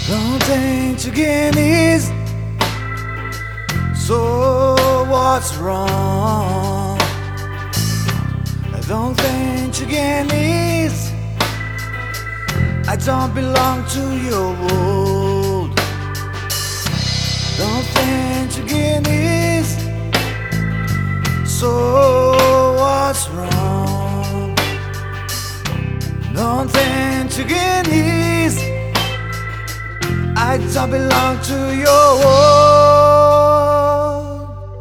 Don't think to get easy. So what's wrong? I don't think to get easy. I don't belong to your world. Don't think to get easy. So what's wrong? Don't think to get easy. I don't belong to your world.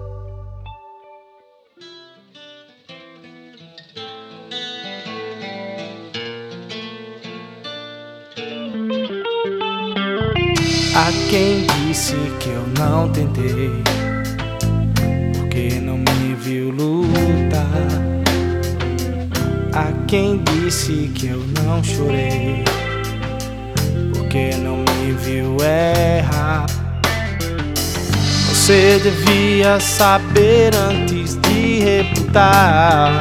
Há quem disse que eu não tentei, porque não me viu lutar. Há quem disse que eu não chorei, porque não me viu errar. Você devia saber antes de rebutar.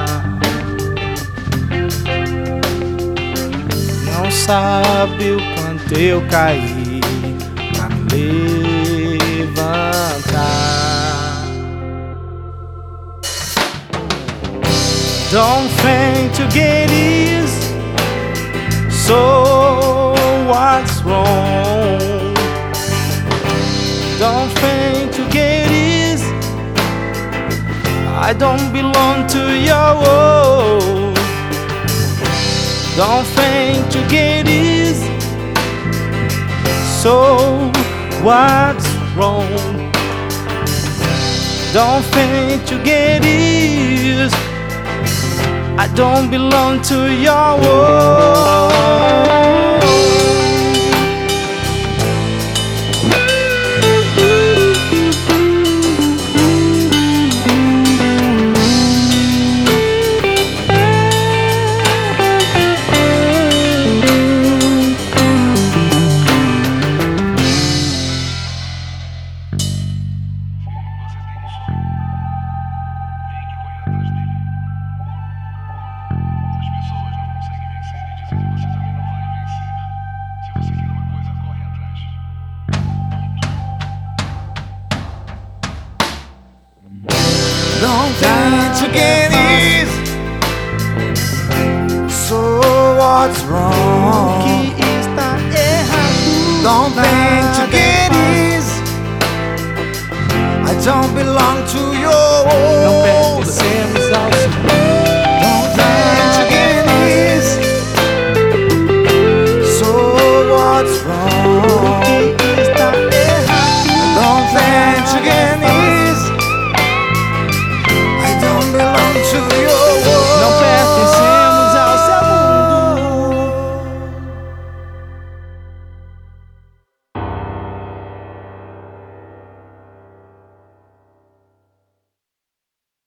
Não sabe o quanto eu caí pra me levantar. Don't think to get easy. So what's wrong? Don't think to get easy. I don't belong to your world. Don't think to get easy. So what's wrong? Don't think to get easy. I don't belong to your world. Don't think to get easy. So what's wrong? Don't think to get easy. I don't belong to your world.